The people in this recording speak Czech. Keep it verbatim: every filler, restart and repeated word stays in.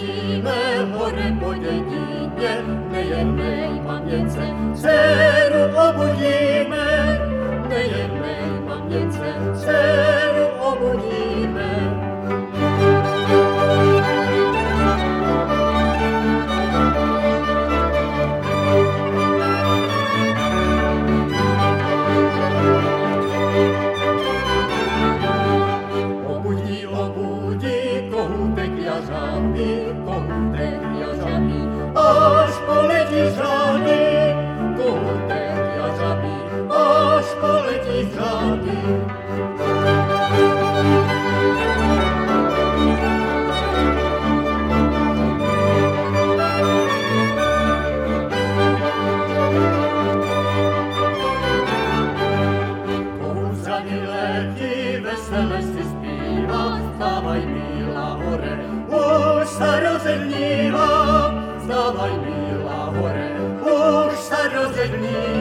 poleciíme hore po dědině, nejednej maměnce dceru obudíme, nejednej maměnce dceru obudíme. Jařabí, kohoutek jařabí, až poletí řády. Kohoutek jařabí, až poletí řády. Kohout zranilé ti vesele si zpívá, stávaj milá hore, už se rozednívá, vstávaj milá hore, už se rozednívá.